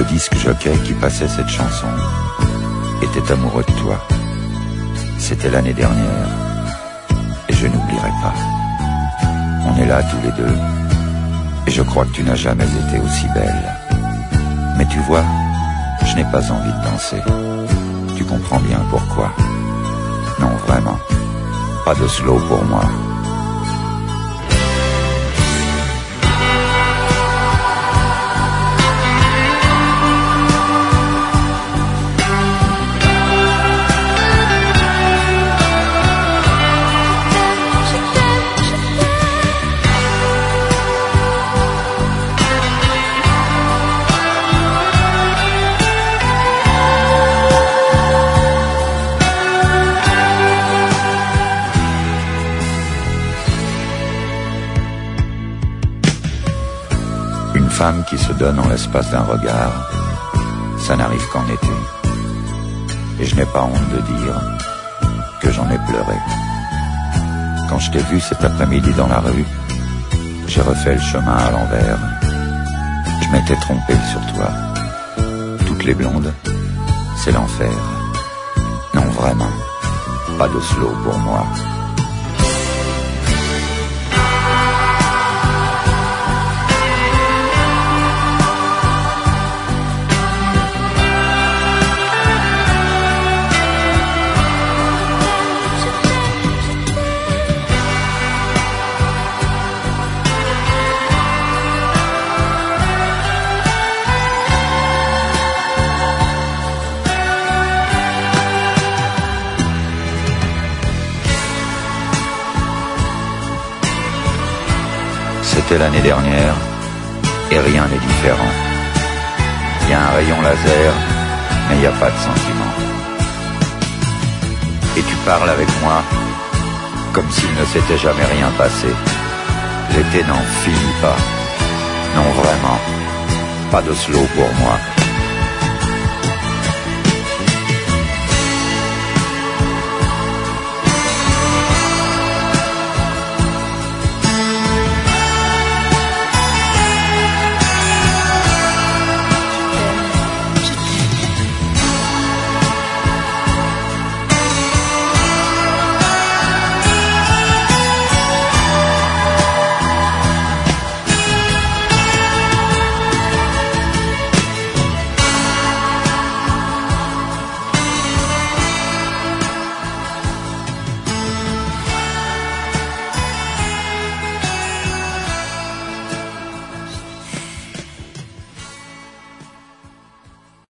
disque jockey qui passait cette chanson était amoureux de toi. C'était l'année dernière, et je n'oublierai pas. On est là tous les deux, et je crois que tu n'as jamais été aussi belle. Mais tu vois, je n'ai pas envie de danser. Tu comprends bien pourquoi. Non, vraiment, pas de slow pour moi. Une femme qui se donne en l'espace d'un regard, ça n'arrive qu'en été. Et je n'ai pas honte de dire que j'en ai pleuré. Quand je t'ai vu cet après-midi dans la rue, j'ai refait le chemin à l'envers. Je m'étais trompé sur toi. Toutes les blondes, c'est l'enfer. Non, vraiment, pas de slow pour moi. C'était l'année dernière, et rien n'est différent. Il y a un rayon laser, mais il n'y a pas de sentiment. Et tu parles avec moi, comme s'il ne s'était jamais rien passé. L'été n'en finit pas. Non, vraiment, pas de slow pour moi.